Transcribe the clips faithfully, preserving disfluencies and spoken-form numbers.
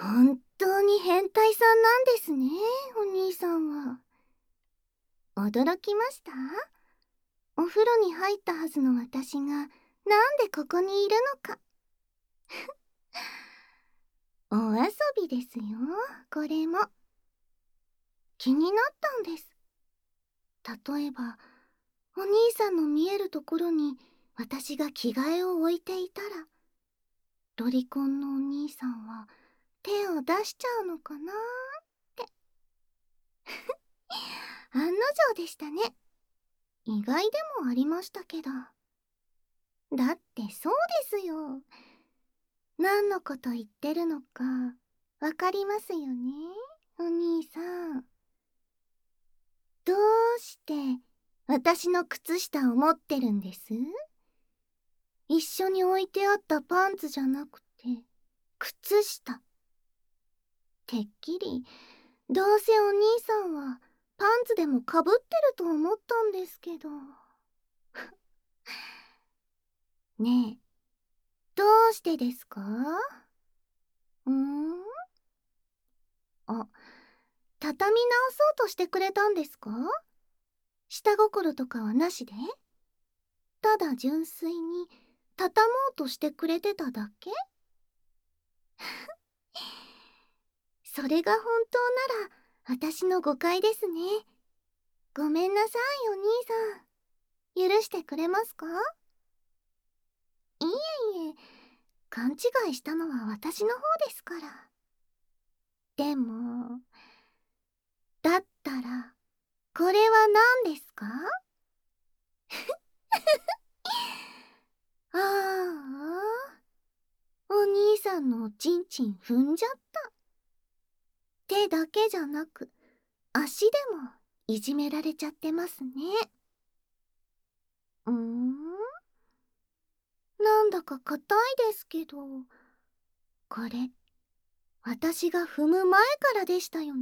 本当に変態さんなんですね、お兄さんは。驚きました？お風呂に入ったはずの私がなんでここにいるのか。お遊びですよ、これも。気になったんです。例えばお兄さんの見えるところに私が着替えを置いていたら、ロリコンのお兄さんは手を出しちゃうのかなーって案の定でしたね。意外でもありましたけど。だってそうですよ。何のこと言ってるのかわかりますよね、お兄さん。どうして私の靴下を持ってるんです？一緒に置いてあったパンツじゃなくて靴下。てっきりどうせお兄さんはパンツでもかぶってると思ったんですけど。ねえ、どうしてですか？うーんあ、畳み直そうとしてくれたんですか？下心とかはなしで、ただ純粋に畳もうとしてくれてただけ？それが本当なら私の誤解ですね。ごめんなさい、お兄さん。許してくれますか？いえいえ、勘違いしたのは私の方ですから。でも、だったらこれは何ですか？ああ、お兄さんのおちんちん踏んじゃった。手だけじゃなく足でもいじめられちゃってますね。うーんなんだか硬いですけど、これ私が踏む前からでしたよね。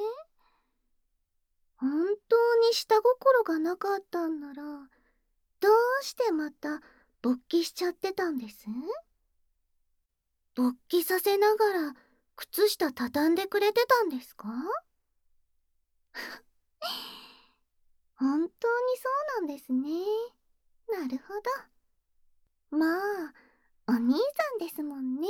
本当に下心がなかったんなら、どうしてまた勃起しちゃってたんです？勃起させながら靴下畳んでくれてたんですか？本当にそうなんですね。なるほど。まあ、お兄さんですもんね。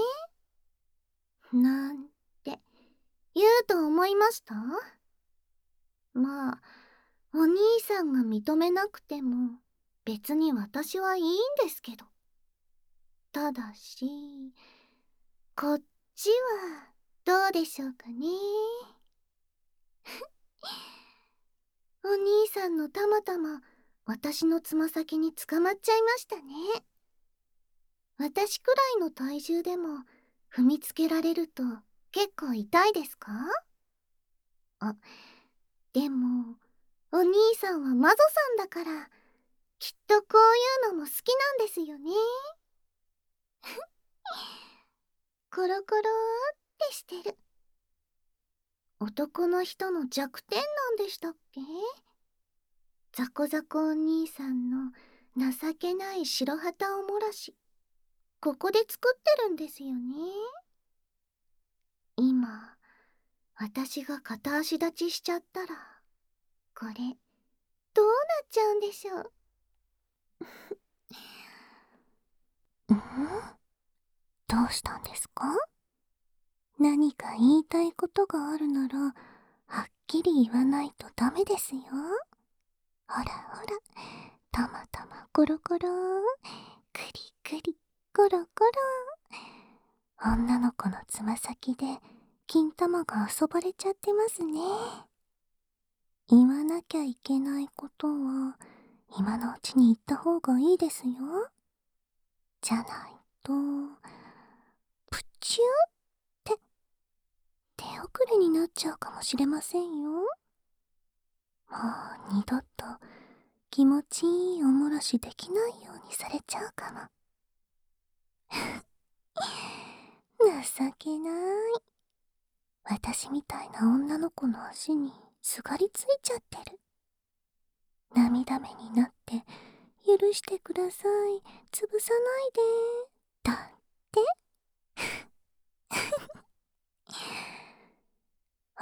なんて言うと思いました？まあ、お兄さんが認めなくても別に私はいいんですけど。ただし、こっちはどうでしょうかね。お兄さんのたまたま私のつま先に捕まっちゃいましたね。私くらいの体重でも踏みつけられると結構痛いですか？あ、でもお兄さんはマゾさんだからきっとこういうのも好きなんですよね。コロコロってしてる。男の人の弱点なんでしたっけ？ザコザコお兄さんの情けない白旗を漏らし、ここで作ってるんですよね。今私が片足立ちしちゃったらこれどうなっちゃうんでしょう。んどうしたんですか？何か言いたいことがあるならはっきり言わないとダメですよ。ほらほら、たまたまコロコロクリクリコロコロ。女の子のつま先で金玉が遊ばれちゃってますね。言わなきゃいけないことは今のうちに言った方がいいですよ。じゃないとプチューって手遅れになっちゃうかもしれませんよ。もう二度と気持ちいいおもらしできないようにされちゃうかも。情けない。私みたいな女の子の足にすがりついちゃってる。涙目になって許してください、潰さないでだって。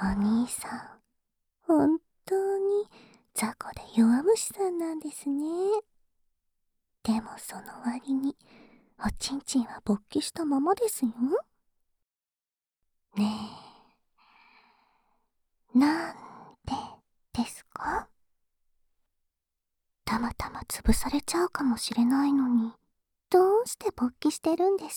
お兄さん、本当に雑魚で弱虫さんなんですね。でもその割に、おちんちんは勃起したままですよ。ねえ、なんでですか？たまたま潰されちゃうかもしれないのに、どうして勃起してるんです？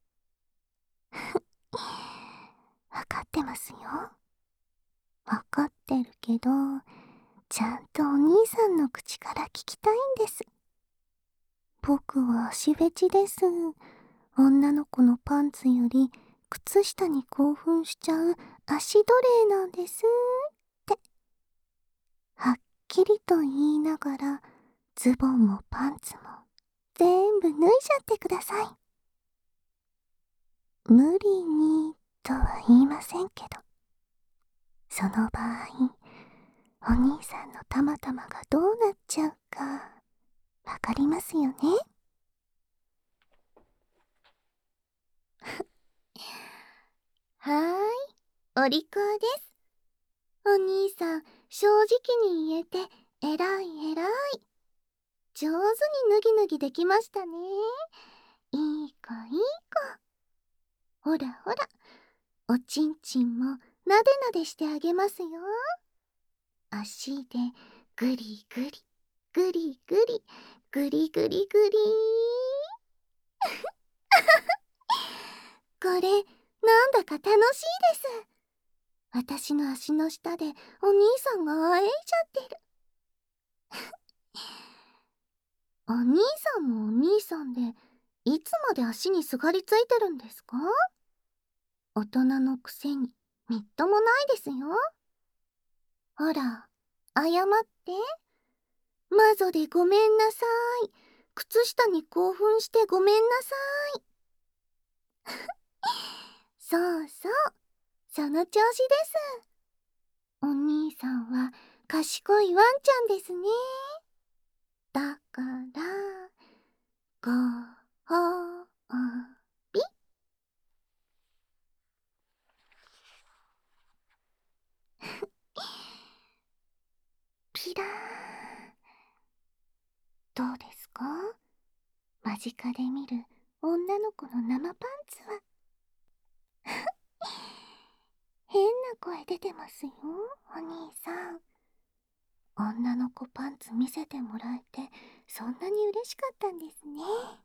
わかってますよ。わかってるけど、ちゃんとお兄さんの口から聞きたいんです。僕は足フェチです。女の子のパンツより靴下に興奮しちゃう足奴隷なんですって。はっきりと言いながら、ズボンもパンツも全部脱いじゃってください。無理にとは言いませんけど、その場合、お兄さんのたまたまがどうなっちゃうか、わかりますよね？はーい、お利口です。お兄さん、正直に言えて、えらいえらい。上手に脱ぎ脱ぎできましたね。いい子いい子。ほらほら、おちんちんもなでなでしてあげますよ。足でぐりぐり、ぐりぐり、ぐりぐりぐりこれ、なんだか楽しいです。私の足の下でお兄さんがあえいじゃってる。お兄さんもお兄さんで、いつまで足にすがりついてるんですか？大人のくせに、みっともないですよ。ほら、謝って。マゾでごめんなさい。靴下に興奮してごめんなさい。そうそう、その調子です。お兄さんは賢いワンちゃんですね。だから、ご褒美。ピラーン。どうですか？間近で見る女の子の生パンツは。変な声出てますよ、お兄さん。女の子パンツ見せてもらえて、そんなに嬉しかったんですね。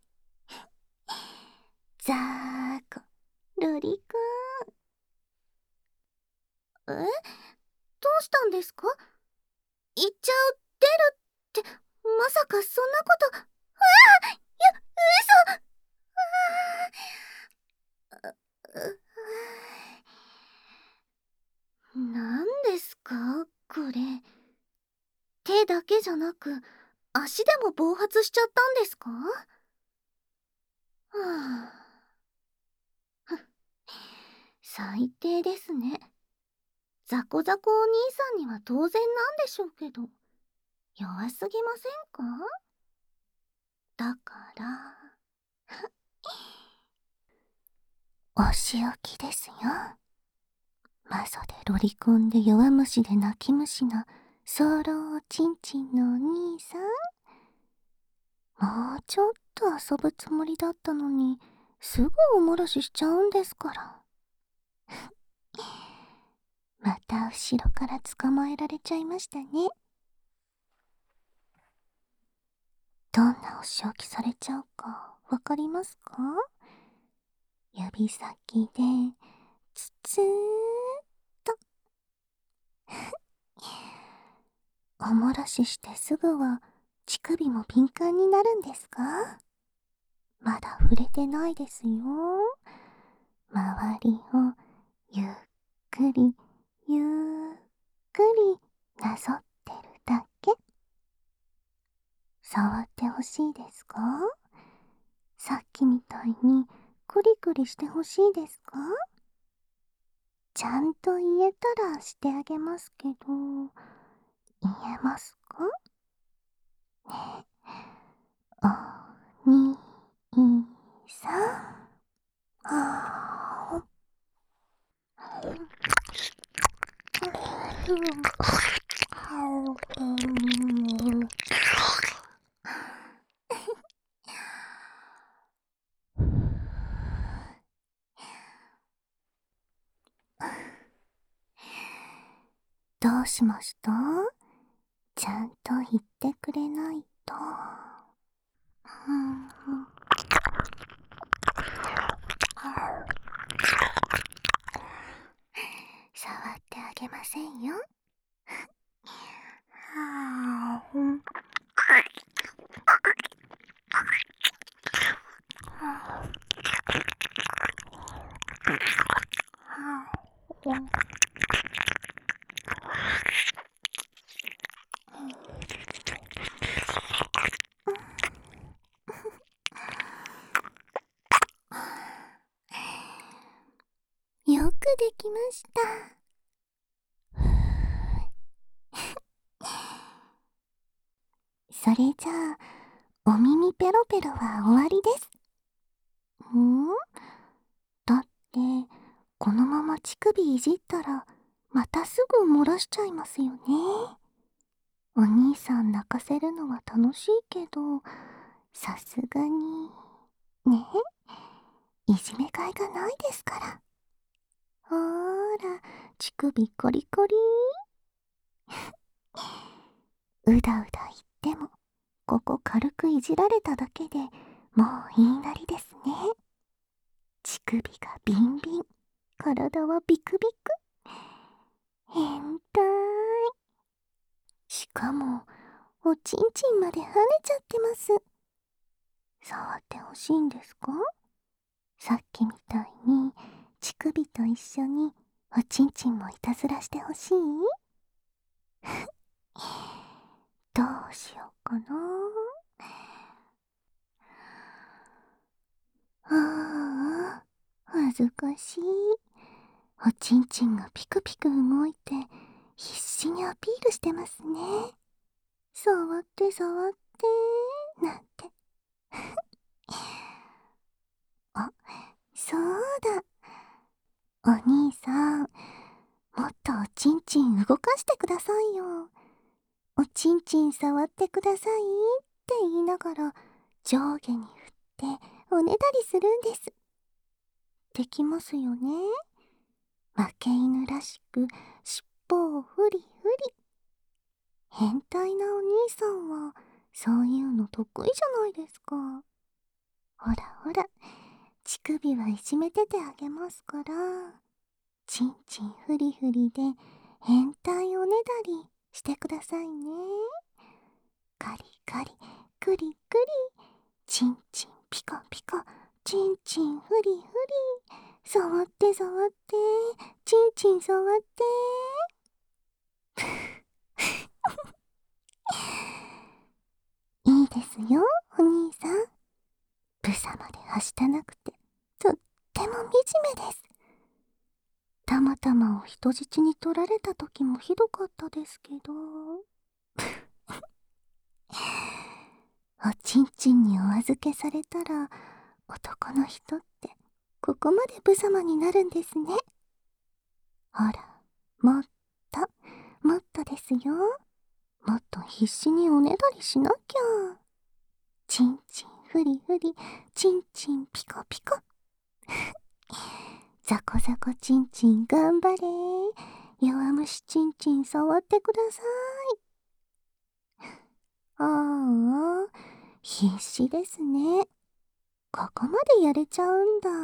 ザーコ、ルリくん。え？どうしたんですか？行っちゃう、出るって、まさかそんなこと。ああ、いや、嘘。あうなんですかこれ。手だけじゃなく、足でも暴発しちゃったんですか？はあ、ふっ、最低ですね。ザコザコお兄さんには当然なんでしょうけど、弱すぎませんか？だから、お仕置きですよ。マゾでロリコンで弱虫で泣き虫な早漏おちんちんのお兄さん。もうちょっと遊ぶつもりだったのに、すぐおもらししちゃうんですから。また後ろから捕まえられちゃいましたね。どんなお仕置きされちゃうかわかりますか？指先でつつーっと。おもらししてすぐは乳首も敏感になるんですか？まだ触れてないですよ。周りをゆっくりゆっくりなぞってるだけ。触ってほしいですか？さっきみたいにクリクリしてほしいですか？ちゃんと言えたらしてあげますけど、言えますか？ねえ、おにいさん。あーどうしました？ちゃんと言ってくれないと。触ってあげませんよ。よくできました。それじゃあ、お耳ペロペロは終わりです。ん？だって、このまま乳首いじったら、またすぐ漏らしちゃいますよね。お兄さん泣かせるのは楽しいけど、さすがに、ね、いじめがいがないですから。ほーら、乳首コリコリうだうだ言っても、ここ軽くいじられただけでもういいなりですね。乳首がビンビン、体はビクビク。変態。しかも、おちんちんまで跳ねちゃってます。触ってほしいんですか？さっきみたいに乳首と一緒におちんちんもいたずらしてほしい？どうしようかな。ああ、恥ずかしい。おちんちんがピクピク動いて必死にアピールしてますね。触って触ってなんて。あ、そうだ。お兄さん、もっとおちんちん動かしてくださいよ。おちんちん触ってくださいって言いながら上下に振っておねだりするんです。できますよね。負け犬らしく尻尾をフリフリ。変態なお兄さんはそういうの得意じゃないですか。ほらほら、乳首はいじめててあげますから。ちんちんフリフリで変態おねだりしてくださいね。カリカリ、クリクリ、ちんちんピカピカ、ちんちんフリフリ、触って触って、ちんちん触って。いいですよ、お兄さん。ブサまではしたなくて、とっても惨めです。たまたまを人質に取られた時もひどかったですけど。おちんちんにお預けされたら、男の人ってここまで無様になるんですね。ほら、もっと、もっとですよ。もっと必死におねだりしなきゃ。ちんちんフリフリ、ちんちんピカピカ。ザコザコちんちん頑張れ。弱虫ちんちん触ってください。ああ、必死ですね。ここまでやれちゃうんだ。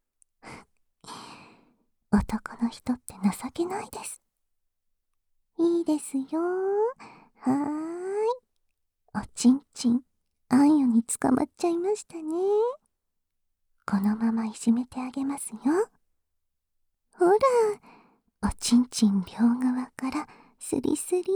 男の人って情けないです。いいですよ。はーい。おちんちん、あんよに捕まっちゃいましたね。このままいじめてあげますよ。ほら、おちんちん両側からスリスリー。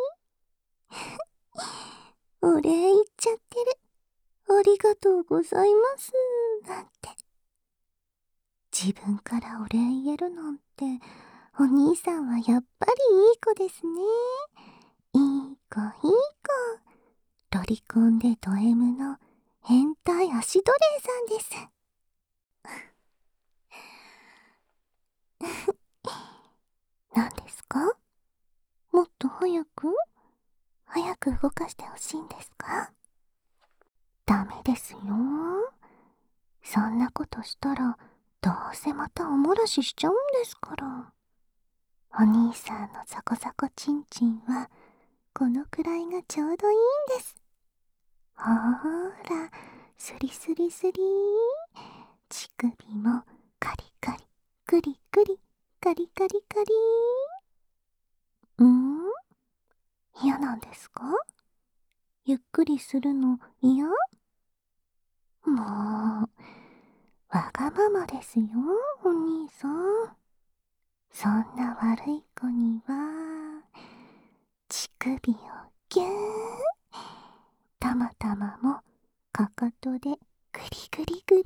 お礼言っちゃってる。ありがとうございます。なんて。自分からお礼言えるなんて、お兄さんはやっぱりいい子ですね。いい子いい子。ロリコンでド M の変態足奴隷さんです。何ですか？ く動かしてほしいんですか？ダメですよ。そんなことしたらどうせまたおもらししちゃうんですから。お兄さんのザコザコチンチンはこのくらいがちょうどいいんです。ほーら、スリスリスリー。乳首もカリカリ、クリクリ、カリカリカリー。んー嫌なんですか？ゆっくりするの嫌？もう、わがままですよ、お兄さん。そんな悪い子には、乳首をギューン。たまたまもかかとでグリグリグリ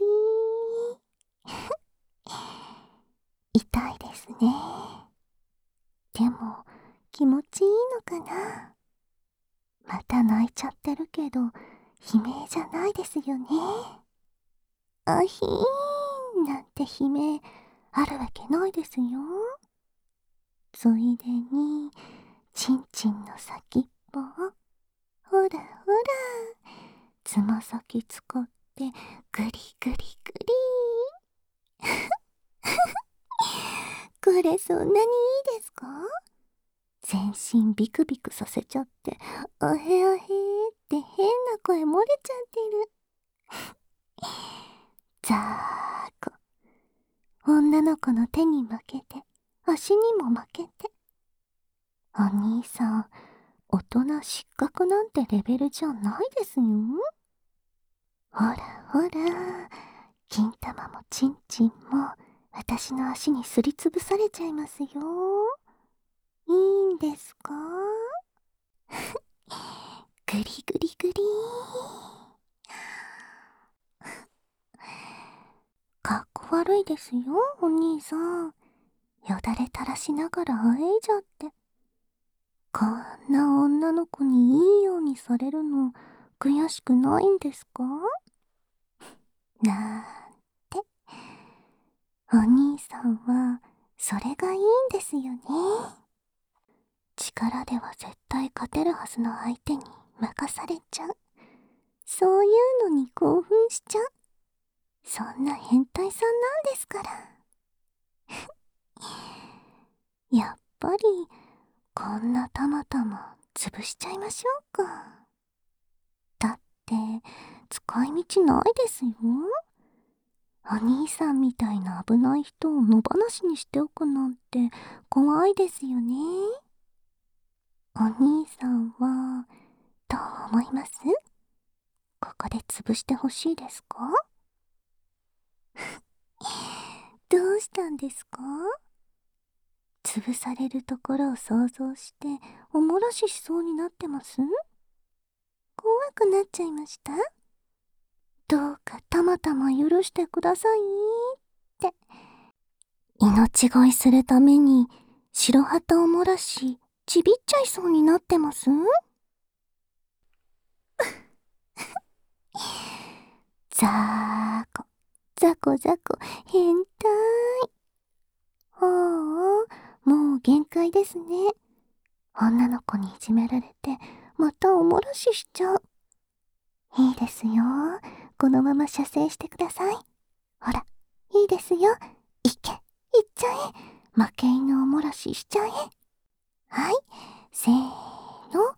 ー。痛いですね。でも気持ちいいのかな？また泣いちゃってるけど悲鳴じゃないですよね。あひーんなんて悲鳴あるわけないですよ。ついでにちんちんの先っぽをほらほらつま先使ってグリグリグリこれそんなにいいですか？全身ビクビクさせちゃっておへおへーって変な声漏れちゃってる。ざーこ女の子の手に負けて足にも負けて。お兄さん大人失格なんてレベルじゃないですよ。ほらほら金玉もちんちんも私の足にすりつぶされちゃいますよ。いいんですか？グリグリグリー。かっこ悪いですよ、お兄さん。よだれ垂らしながらあえいじゃって。こんな女の子にいいようにされるの悔しくないんですか？なんて。お兄さんはそれがいいんですよね。力では絶対勝てるはずの相手に任されちゃう。そういうのに興奮しちゃう。そんな変態さんなんですから。やっぱりこんなたまたま潰しちゃいましょうか。だって使い道ないですよ。お兄さんみたいな危ない人を野放しにしておくなんて怖いですよね。お兄さんはどう思います？ここで潰してほしいですか？どうしたんですか？潰されるところを想像しておもらししそうになってます？怖くなっちゃいました？どうかたまたま許してくださいって。命乞いするために白旗を漏らしちびっちゃいそうになってます？ざーこざこざこ変態。ああもう限界ですね。女の子にいじめられてまたおもらししちゃう。いいですよ。このまま射精してください。ほらいいですよ。いけいっちゃえ。負け犬おもらししちゃえ。はいせーの。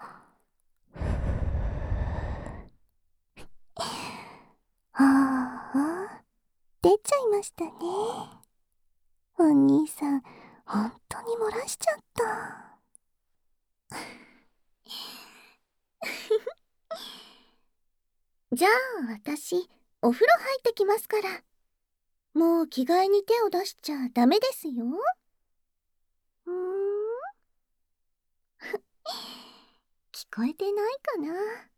ああ出ちゃいましたね。お兄さん本当に漏らしちゃった。じゃあ私お風呂入ってきますから。もう着替えに手を出しちゃダメですよ。うーん聞こえてないかな。